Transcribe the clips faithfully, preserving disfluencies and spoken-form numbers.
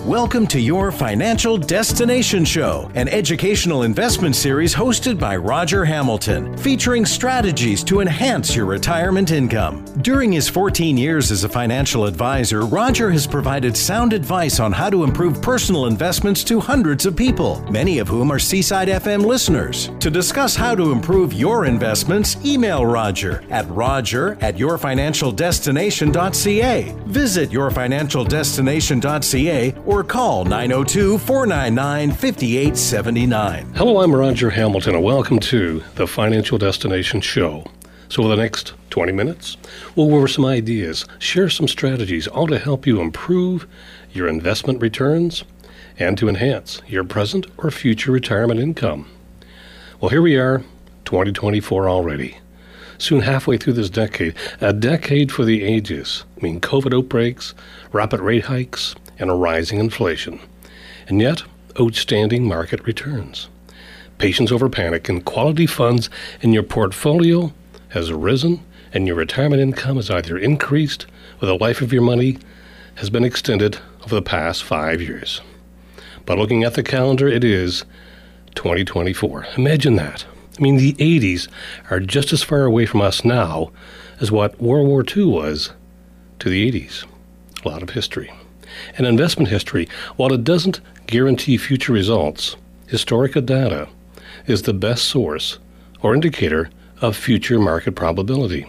Welcome to your Financial Destination Show, an educational investment series hosted by Roger Hamilton, featuring strategies to enhance your retirement income. During his fourteen years as a financial advisor, Roger has provided sound advice on how to improve personal investments to hundreds of people, many of whom are Seaside F M listeners. To discuss how to improve your investments, email Roger at roger at your financial destination dot c a. Visit your financial destination dot c a or call nine oh two, four nine nine, five eight seven nine. Hello, I'm Roger Hamilton, and welcome to the Financial Destination Show. So for the next twenty minutes, we'll go over some ideas, share some strategies, all to help you improve your investment returns and to enhance your present or future retirement income. Well, here we are, twenty twenty-four already. Soon halfway through this decade, a decade for the ages. I mean, COVID outbreaks, rapid rate hikes, and a rising inflation. And yet, outstanding market returns. Patience over panic, and quality funds in your portfolio has risen, and your retirement income has either increased or the life of your money has been extended over the past five years. But looking at the calendar, it is twenty twenty-four. Imagine that. I mean, the eighties are just as far away from us now as what World War Two was to the eighties. A lot of history. And investment history, while it doesn't guarantee future results, historical data is the best source or indicator of future market probability.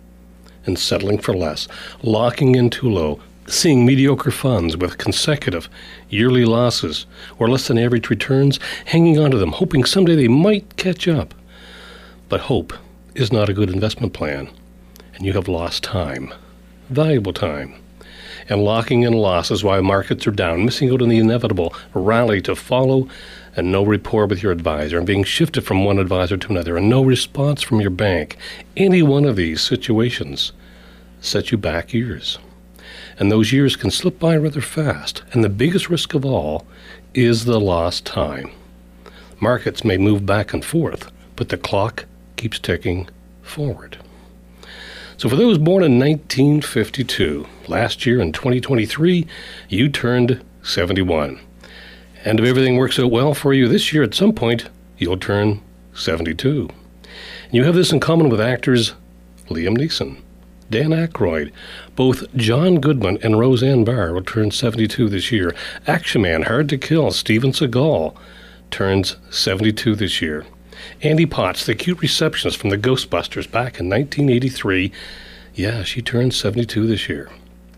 And settling for less, locking in too low, seeing mediocre funds with consecutive yearly losses or less than average returns, hanging on to them, hoping someday they might catch up. But hope is not a good investment plan, and you have lost time, valuable time. And locking in losses while markets are down, missing out on the inevitable rally to follow, and no rapport with your advisor, and being shifted from one advisor to another, and no response from your bank. Any one of these situations set you back years. And those years can slip by rather fast, and the biggest risk of all is the lost time. Markets may move back and forth, but the clock keeps ticking forward. So for those born in nineteen fifty-two, last year in twenty twenty-three, you turned seventy-one. And if everything works out well for you this year, at some point, you'll turn seventy-two. And you have this in common with actors Liam Neeson, Dan Aykroyd. Both John Goodman and Roseanne Barr will turn seventy-two this year. Action Man, Hard to Kill, Steven Seagal turns seventy-two this year. Andy Potts, the cute receptionist from the Ghostbusters back in nineteen eighty-three, yeah, she turned seventy-two this year.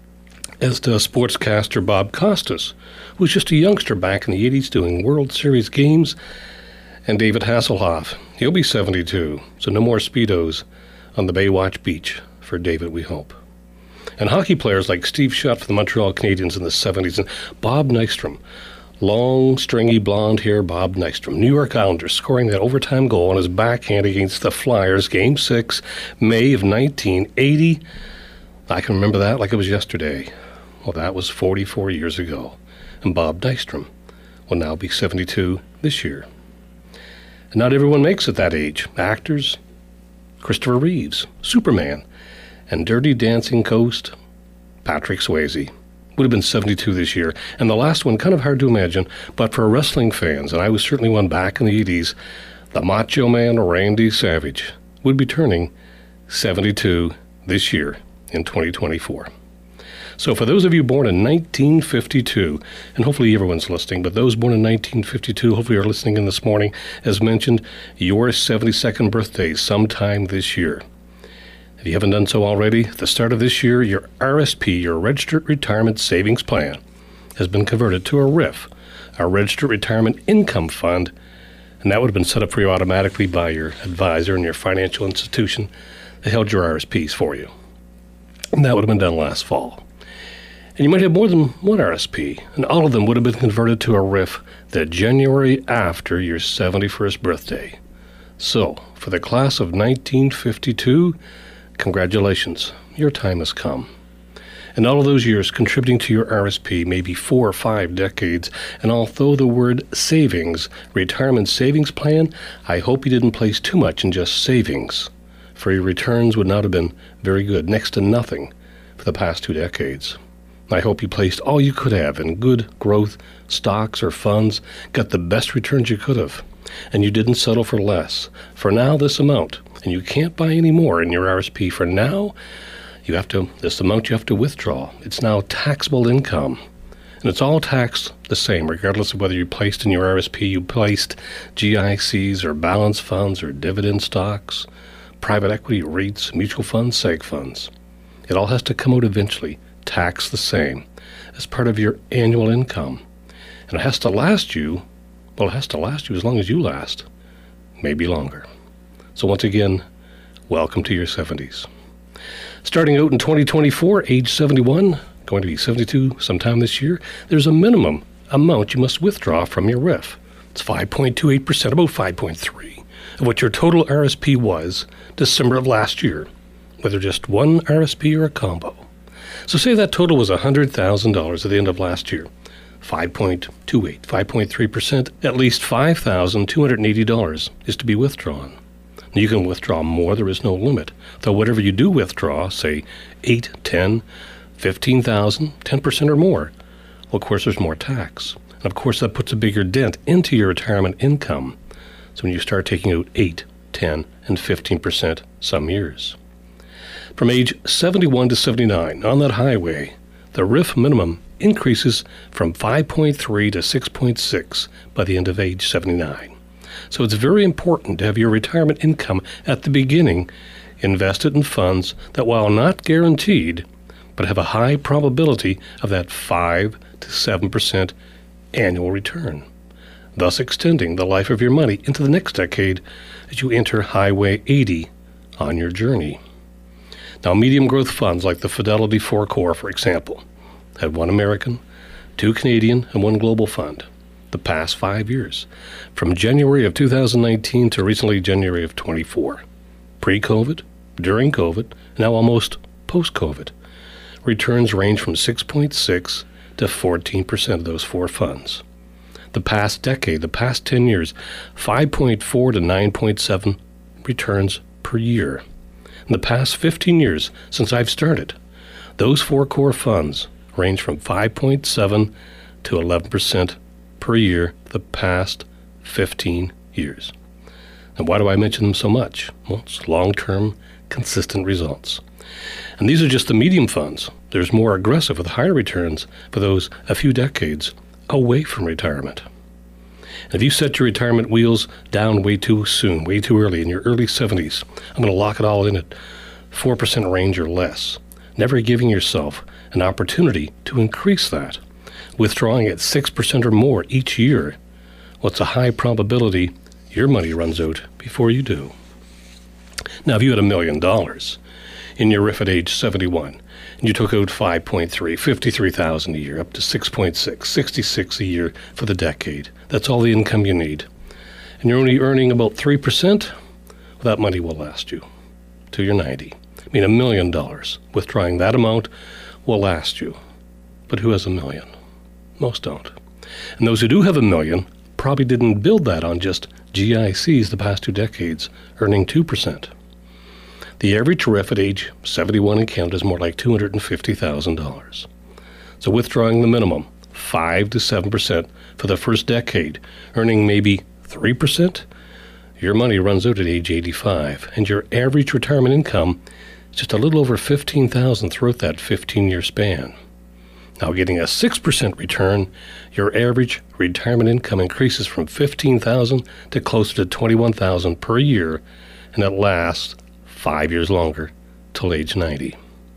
As does sportscaster Bob Costas, who was just a youngster back in the eighties doing World Series games, and David Hasselhoff, he'll be seventy-two, so no more Speedos on the Baywatch Beach for David, we hope. And hockey players like Steve Shutt for the Montreal Canadiens in the seventies, and Bob Nystrom, long, stringy, blonde hair Bob Nystrom, New York Islanders, scoring that overtime goal on his backhand against the Flyers, Game six, May of nineteen eighty. I can remember that like it was yesterday. Well, that was forty-four years ago. And Bob Nystrom will now be seventy-two this year. And not everyone makes it that age. Actors, Christopher Reeves, Superman, and Dirty Dancing Ghost, Patrick Swayze, would have been seventy-two this year. And the last one, kind of hard to imagine, but for wrestling fans, and I was certainly one back in the eighties, the Macho Man Randy Savage would be turning seventy-two this year in twenty twenty-four. So for those of you born in nineteen fifty-two, and hopefully everyone's listening, but those born in nineteen fifty-two hopefully are listening in this morning, as mentioned, your seventy-second birthday sometime this year. If you haven't done so already, at the start of this year, your R S P, your Registered Retirement Savings Plan, has been converted to a R I F, a Registered Retirement Income Fund, and that would have been set up for you automatically by your advisor and your financial institution that held your R S Ps for you. And that would have been done last fall. And you might have more than one R S P, and all of them would have been converted to a R I F the January after your seventy-first birthday. So, for the class of nineteen fifty-two, congratulations, your time has come. And all of those years contributing to your R S P, maybe four or five decades, and although the word savings, retirement savings plan, I hope you didn't place too much in just savings, for your returns would not have been very good, next to nothing, for the past two decades. I hope you placed all you could have in good growth stocks or funds, got the best returns you could have, and you didn't settle for less. For now, this amount, and you can't buy any more in your R S P. For now, you have to, this amount you have to withdraw. It's now taxable income, and it's all taxed the same, regardless of whether you placed in your R S P, you placed G I Cs or balance funds or dividend stocks, private equity, REITs, mutual funds, seg funds. It all has to come out eventually, taxed the same, as part of your annual income. And it has to last you, well, it has to last you as long as you last, maybe longer. So once again, welcome to your seventies. Starting out in twenty twenty-four, age seventy-one, going to be seventy-two sometime this year, there's a minimum amount you must withdraw from your R I F. It's five point two eight percent, about five point three, of what your total R S P was December of last year, whether just one R S P or a combo. So say that total was one hundred thousand dollars at the end of last year. five point two eight, five point three percent, at least five thousand two hundred eighty dollars is to be withdrawn. You can withdraw more, there is no limit. Though whatever you do withdraw, say eight, ten, fifteen thousand, ten percent or more, well, of course there's more tax. And of course that puts a bigger dent into your retirement income. So when you start taking out eight, ten, and fifteen percent some years. From age seventy-one to seventy-nine, on that highway, the R I F minimum increases from five point three to six point six by the end of age seventy-nine. So it's very important to have your retirement income at the beginning invested in funds that, while not guaranteed, but have a high probability of that five to seven percent annual return, thus extending the life of your money into the next decade as you enter Highway eighty on your journey. Now, medium growth funds like the Fidelity four Core, for example, had one American, two Canadian, and one global fund the past five years, from January of two thousand nineteen to recently January of twenty-four. Pre-COVID, during COVID, now almost post-COVID. Returns range from six point six to fourteen percent of those four funds. The past decade, the past ten years, five point four to nine point seven returns per year. In the past fifteen years since I've started, those four core funds range from five point seven to eleven percent per year the past fifteen years. And why do I mention them so much? Well, it's long-term, consistent results. And these are just the medium funds. There's more aggressive with higher returns for those a few decades away from retirement. And if you set your retirement wheels down way too soon, way too early, in your early seventies, I'm going to lock it all in at four percent range or less, never giving yourself an opportunity to increase that. Withdrawing at six percent or more each year, well, it's a high probability your money runs out before you do. Now, if you had a million dollars in your R I F at age seventy-one, and you took out five point three, fifty-three thousand dollars a year, up to six point six, sixty-six a year for the decade, that's all the income you need, and you're only earning about three percent, well, that money will last you till you're ninety. I mean, a million dollars, withdrawing that amount will last you. But who has a million? Most don't. And those who do have a million probably didn't build that on just G I Cs the past two decades, earning two percent. The average R I F at age seventy-one in Canada is more like two hundred fifty thousand dollars. So withdrawing the minimum, five to seven percent for the first decade, earning maybe three percent, your money runs out at age eighty-five, and your average retirement income is just a little over fifteen thousand dollars throughout that fifteen-year span. Now, getting a six percent return, your average retirement income increases from fifteen thousand dollars to closer to twenty-one thousand dollars per year, and it lasts five years longer, till age ninety.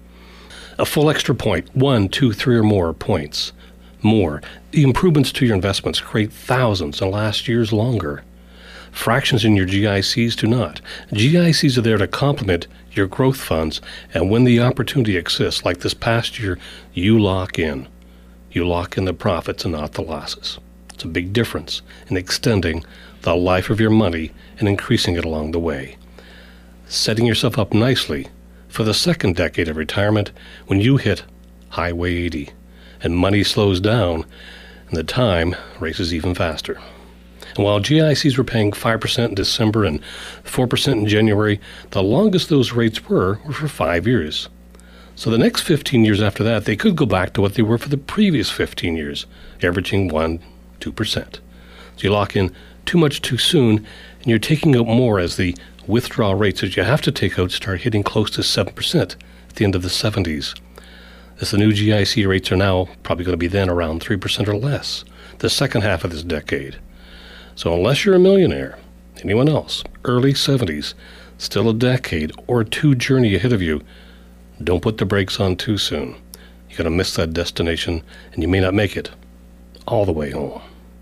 A full extra point, one, two, three or more points. More. The improvements to your investments create thousands and last years longer. Fractions in your G I Cs do not. G I Cs are there to complement your growth funds, and when the opportunity exists, like this past year, you lock in. You lock in the profits and not the losses. It's a big difference in extending the life of your money and increasing it along the way. Setting yourself up nicely for the second decade of retirement when you hit Highway eighty and money slows down and the time races even faster. And while G I Cs were paying five percent in December and four percent in January, the longest those rates were were for five years. So the next fifteen years after that, they could go back to what they were for the previous fifteen years, averaging one, two percent. So you lock in too much too soon, and you're taking out more as the withdrawal rates that you have to take out start hitting close to seven percent at the end of the seventies. As the new G I C rates are now probably going to be then around three percent or less, the second half of this decade. So unless you're a millionaire, anyone else, early seventies, still a decade or two journey ahead of you, don't put the brakes on too soon. You're going to miss that destination, and you may not make it all the way home.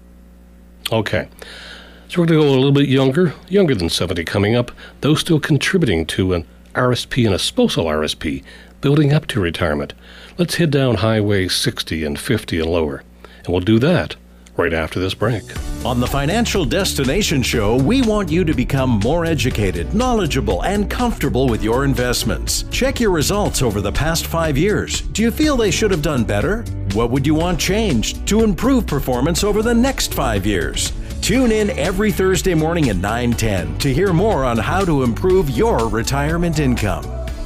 Okay, so we're going to go a little bit younger, younger than seventy coming up, those still contributing to an R S P and a spousal R S P, building up to retirement. Let's head down Highway sixty and fifty and lower, and we'll do that right after this break. On the Financial Destination Show, we want you to become more educated, knowledgeable, and comfortable with your investments. Check your results over the past five years. Do you feel they should have done better? What would you want changed to improve performance over the next five years? Tune in every Thursday morning at nine ten to hear more on how to improve your retirement income.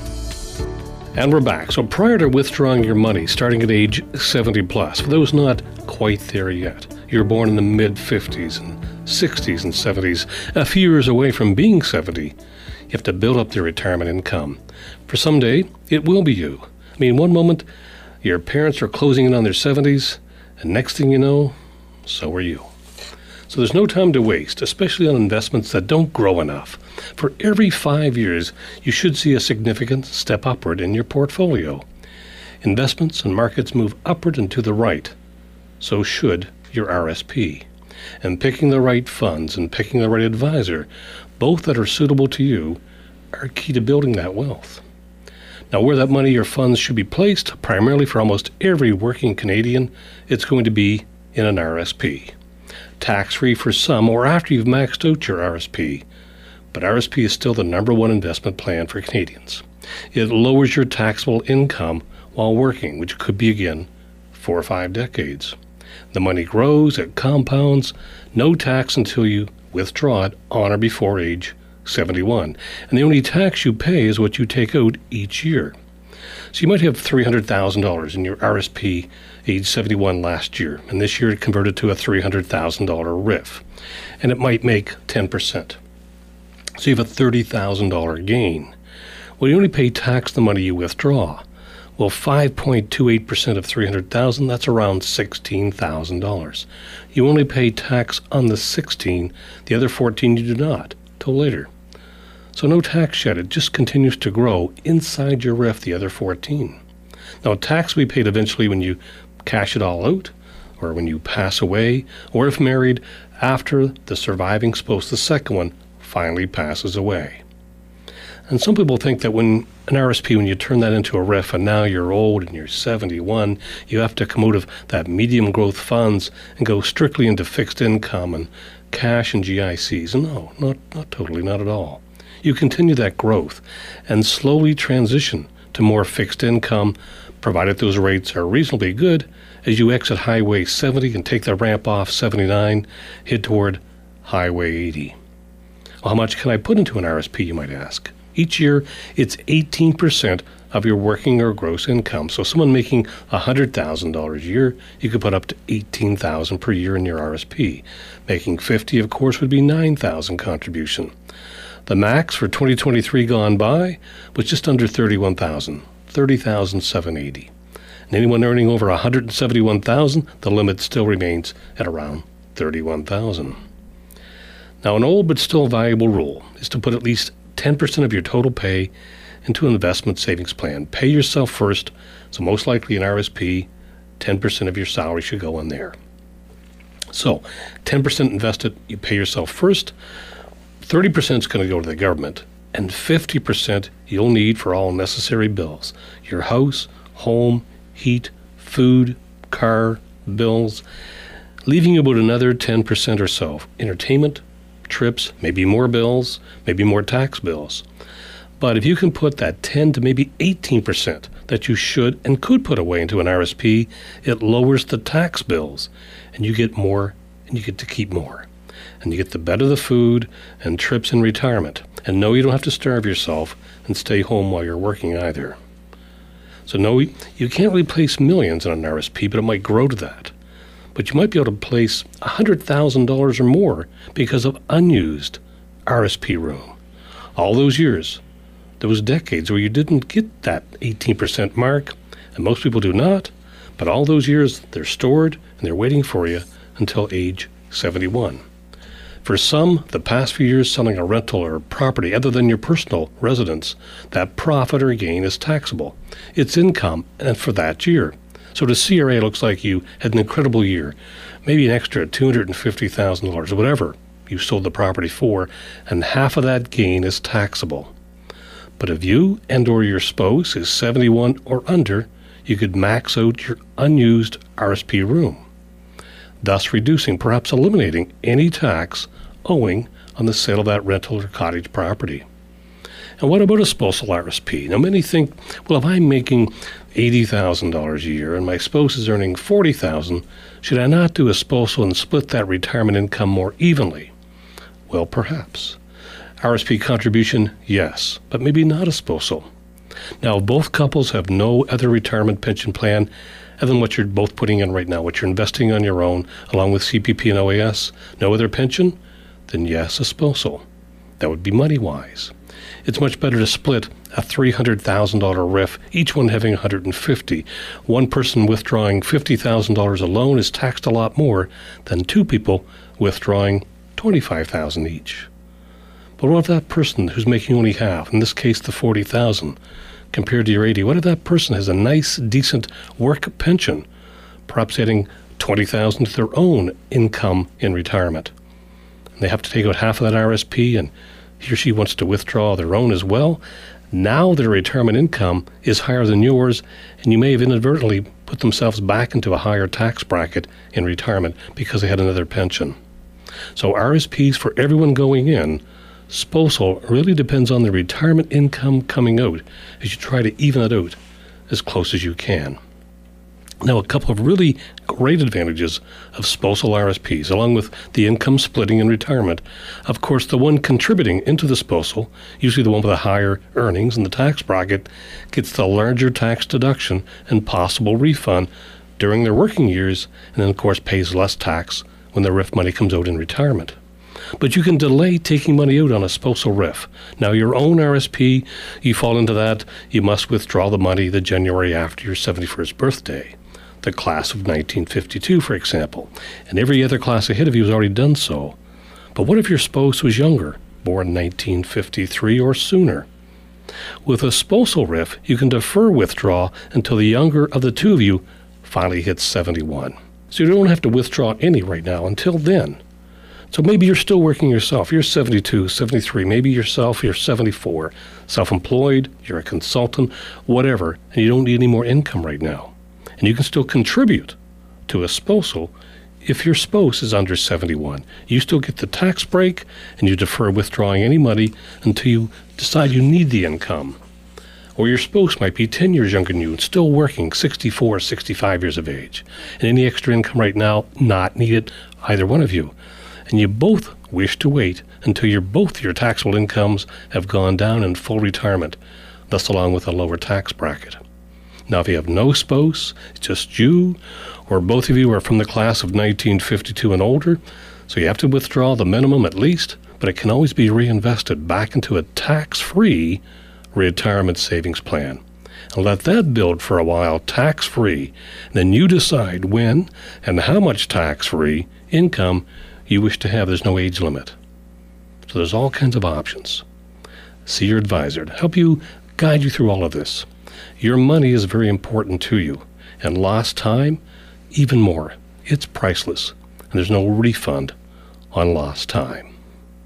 And we're back. So prior to withdrawing your money, starting at age seventy plus, for those not quite there yet, you were born in the mid-fifties and sixties and seventies, a few years away from being seventy, you have to build up their retirement income. For someday, it will be you. I mean, one moment, your parents are closing in on their seventies, and next thing you know, so are you. So there's no time to waste, especially on investments that don't grow enough. For every five years, you should see a significant step upward in your portfolio. Investments and markets move upward and to the right. So should your R S P. And picking the right funds and picking the right advisor, both that are suitable to you, are key to building that wealth. Now, where that money or funds should be placed, primarily for almost every working Canadian, it's going to be in an R S P. Tax-free for some or after you've maxed out your R S P. But R S P is still the number one investment plan for Canadians. It lowers your taxable income while working, which could be, again, four or five decades. The money grows, it compounds, no tax until you withdraw it on or before age seventy-one. And the only tax you pay is what you take out each year. So you might have three hundred thousand dollars in your R S P age seventy-one last year, and this year it converted to a three hundred thousand dollars R I F, and it might make ten percent. So you have a thirty thousand dollars gain. Well, you only pay tax the money you withdraw. Well, five point two eight percent of three hundred thousand dollars, that's around sixteen thousand dollars. You only pay tax on the sixteen, the other fourteen you do not, till later. So no tax yet, it just continues to grow inside your R I F, the other fourteen. Now, tax will be paid eventually when you cash it all out, or when you pass away, or if married, after the surviving spouse, the second one, finally passes away. And some people think that when an R S P, when you turn that into a R I F and now you're old and you're seventy-one, you have to come out of that medium growth funds and go strictly into fixed income and cash and G I Cs. No, not, not totally, not at all. You continue that growth and slowly transition to more fixed income, provided those rates are reasonably good, as you exit Highway seventy and take the ramp off seventy-nine, head toward Highway eighty. Well, how much can I put into an R S P, you might ask? Each year, it's eighteen percent of your working or gross income. So someone making one hundred thousand dollars a year, you could put up to eighteen thousand dollars per year in your R S P. Making fifty, of course, would be nine thousand dollars contribution. The max for twenty twenty-three gone by was just under thirty-one thousand dollars, thirty thousand seven hundred eighty dollars. And anyone earning over one hundred seventy-one thousand dollars, the limit still remains at around thirty-one thousand dollars. Now, an old but still valuable rule is to put at least ten percent of your total pay into an investment savings plan. Pay yourself first, so most likely an R S P, ten percent of your salary should go in there. So, ten percent invested, you pay yourself first, thirty percent is going to go to the government, and fifty percent you'll need for all necessary bills. Your house, home, heat, food, car, bills, leaving you about another ten percent or so. Entertainment, trips, maybe more bills, maybe more tax bills. But if you can put that ten to maybe eighteen percent that you should and could put away into an R S P, it lowers the tax bills, and you get more, and you get to keep more. And you get the better the food and trips in retirement. And no, you don't have to starve yourself and stay home while you're working either. So no, you can't replace millions in an R S P, but it might grow to that. But you might be able to place one hundred thousand dollars or more because of unused R S P room. All those years, there was decades where you didn't get that eighteen percent mark, and most people do not, but all those years they're stored and they're waiting for you until age seventy-one. For some, the past few years selling a rental or property other than your personal residence, that profit or gain is taxable. It's income and for that year. So the C R A looks like you had an incredible year, maybe an extra two hundred fifty thousand dollars or whatever you sold the property for, and half of that gain is taxable. But if you and or your spouse is seventy-one or under, you could max out your unused R S P room, thus reducing, perhaps eliminating, any tax owing on the sale of that rental or cottage property. And what about a spousal R S P? Now, many think, well, if I'm making eighty thousand dollars a year and my spouse is earning forty thousand dollars, should I not do a spousal and split that retirement income more evenly? Well, perhaps. R S P contribution, yes, but maybe not a spousal. Now, if both couples have no other retirement pension plan other than what you're both putting in right now, what you're investing on your own, along with C P P and O A S, no other pension, then yes, a spousal. That would be money-wise. It's much better to split a three hundred thousand dollars R I F, each one having one hundred fifty thousand dollars. One person withdrawing fifty thousand dollars alone is taxed a lot more than two people withdrawing twenty-five thousand dollars each. But what if that person who's making only half, in this case the forty thousand dollars, compared to your eighty, what if that person has a nice, decent work pension, perhaps adding twenty thousand dollars to their own income in retirement? And they have to take out half of that R S P, and he or she wants to withdraw their own as well. Now their retirement income is higher than yours, and you may have inadvertently put themselves back into a higher tax bracket in retirement because they had another pension. So R S Ps for everyone going in, spousal really depends on the retirement income coming out as you try to even it out as close as you can. Now, a couple of really great advantages of spousal R S Ps, along with the income splitting in retirement. Of course, the one contributing into the spousal, usually the one with the higher earnings in the tax bracket, gets the larger tax deduction and possible refund during their working years, and then, of course, pays less tax when the R I F money comes out in retirement. But you can delay taking money out on a spousal R I F. Now, your own R S P, you fall into that, you must withdraw the money the January after your seventy-first birthday. The class of nineteen fifty-two, for example, and every other class ahead of you has already done so. But what if your spouse was younger, born nineteen fifty-three or sooner? With a spousal R I F, you can defer withdrawal until the younger of the two of you finally hits seventy-one. So you don't have to withdraw any right now until then. So maybe you're still working yourself. You're seventy-two, seventy-three, maybe yourself, you're seventy-four, self-employed, you're a consultant, whatever, and you don't need any more income right now. And you can still contribute to a spousal if your spouse is under seventy-one. You still get the tax break, and you defer withdrawing any money until you decide you need the income. Or your spouse might be ten years younger than you and still working, sixty-four, sixty-five years of age. And any extra income right now, not needed, either one of you. And you both wish to wait until your both your taxable incomes have gone down in full retirement, thus along with a lower tax bracket. Now, if you have no spouse, it's just you, or both of you are from the class of nineteen fifty-two and older, so you have to withdraw the minimum at least, but it can always be reinvested back into a tax-free retirement savings plan. And let that build for a while tax-free. Then you decide when and how much tax-free income you wish to have. There's no age limit. So there's all kinds of options. See your advisor to help you guide you through all of this. Your money is very important to you, and lost time, even more. It's priceless, and there's no refund on lost time.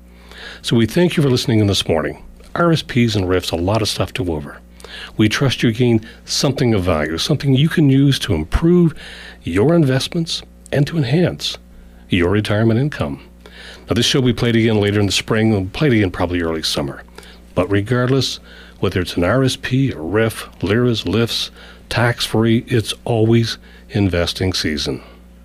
So we thank you for listening in this morning. R S Ps and R I Fs, a lot of stuff to go over. We trust you gain something of value, something you can use to improve your investments and to enhance your retirement income. Now, this show will be played again later in the spring. We'll play it again probably early summer. But regardless, whether it's an R S P, a R I F, L I R As, L I Fs, tax-free, it's always investing season.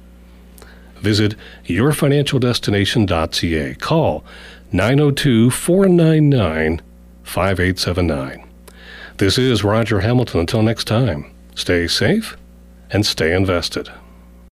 Visit your financial destination dot c a. Call nine oh two, four nine nine, five eight seven nine. This is Roger Hamilton. Until next time, stay safe and stay invested.